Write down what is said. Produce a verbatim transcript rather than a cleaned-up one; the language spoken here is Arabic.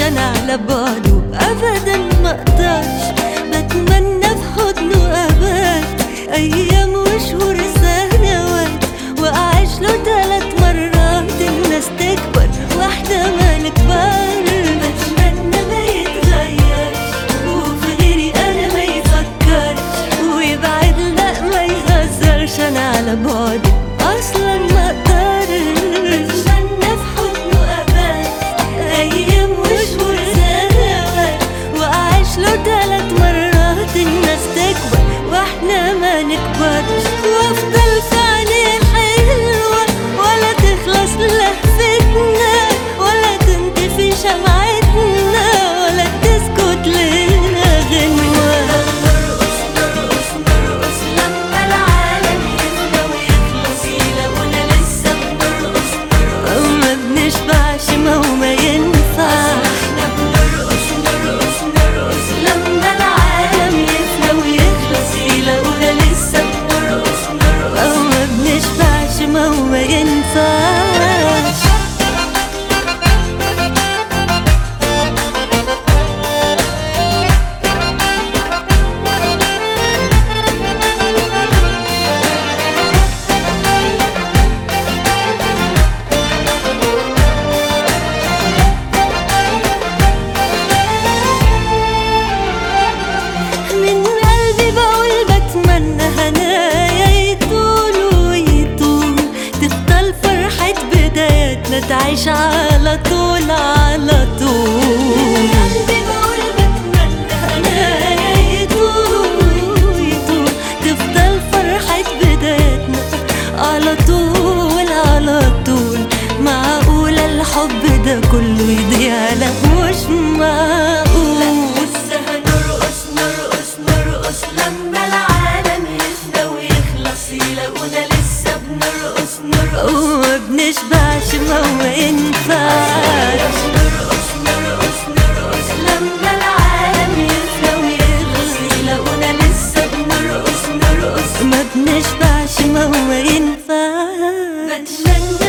انا على بعده ابدا ما اقدرش. بتمنى في حضنه ابات ايام وشهور سنوات، واعيش له ثلاث مرات الناس تكبر واحنا ما نكبر. بتمنى ما يتغيرش وفي غيري انا ما يفكرش، ويبعد لا ما يهزرش انا على بعده اصلا ما اقدرش. بتمنى في حضنه ابات ايام وشهور سنوات، واعيش له ثلاث مرات الناس تكبر واحنا ما نكبرش. وافضل في عينيه حلوة ولا تخلص لهفتنا، ولا تنطفي شمعتنا، ولا تسكت لنا غنوة. نرقص نرقص نرقص لما العالم يفنى ويخلص، يلاقونا لسه بنرقص نرقص ما بنشبعش ما هو ما ينفعش. احنا بنرقص نرقص نرقص لما العالم يفنى ويخلص، يلاقونا لسه بنرقص نرقص ما بنشبعش ما هو ما ينفعش. من قلبي بقول بتمنى هنايا يطول ويطول، تفضل فرحة بداياتنا تعيش على طول على طول. من قلبي بقول بتمنى هنايا يطول ويطول، تفضل فرحة بداياتنا على طول على طول. معقولة الحب ده كله يضيع؟ لا مش معقول. لسه هنرقص نرقص نرقص لما العالم يفنى ويخلص، يلاقونا لسه بنرقص نرقص وما بنشبعش ما هو ما ينفعش. نرقص نرقص نرقص لما العالم يفنى ويخلص، يلاقونا لسه بنرقص نرقص ما بنشبعش ما هو ما ينفعش. بتمنى